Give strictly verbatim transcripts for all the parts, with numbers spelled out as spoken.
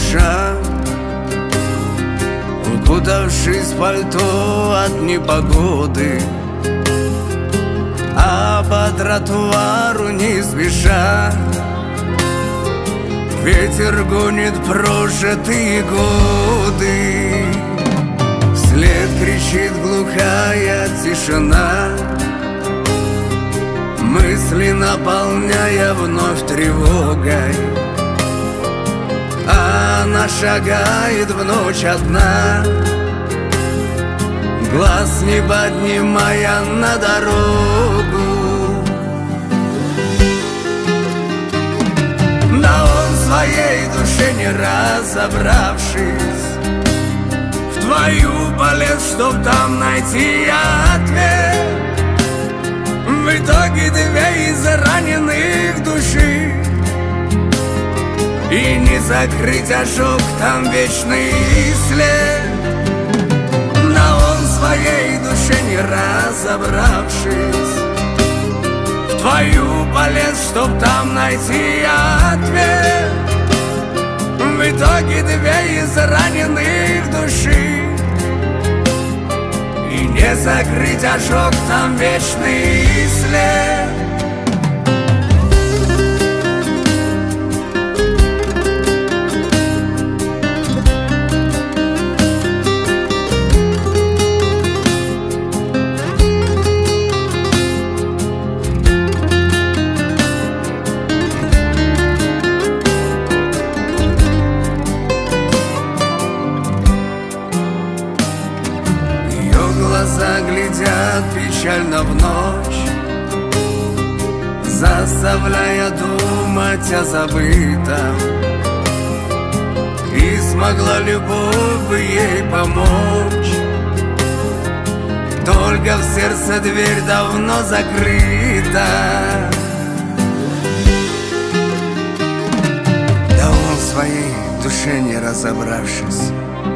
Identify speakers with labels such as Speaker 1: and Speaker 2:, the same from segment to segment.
Speaker 1: душа, укутавшись в пальто от непогоды, а по тротуару не спеша ветер гонит прожитые годы. Вслед кричит глухая тишина, мысли наполняя вновь тревогой. А она шагает в ночь одна, глаз не поднимая на дорогу. Да он в своей душе не разобравшись, в твою полез, чтоб там найти ответ. В итоге две из раненых души, и не закрыть ожог, там вечный след. Да он в своей душе не разобравшись, в твою полез, чтоб там найти ответ. В итоге две из раненых души, и не закрыть ожог, там вечный след. Глаза глядят печально в ночь, заставляя думать о забытом. И смогла любовь бы ей помочь, только в сердце дверь давно закрыта. Да он в своей душе не разобравшись,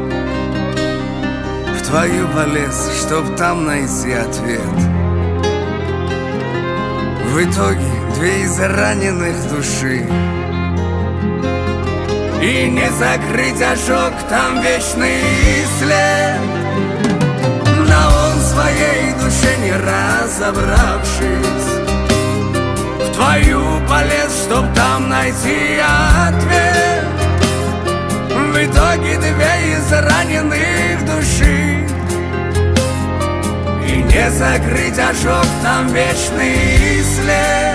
Speaker 1: в твою полез, чтоб там найти ответ. В итоге две из раненых души, и не закрыть ожог, там вечный след. Да он в своей душе не разобравшись, в твою полез, чтоб там найти ответ. В итоге две из раненых души, и не закрыть ожог, там вечный след.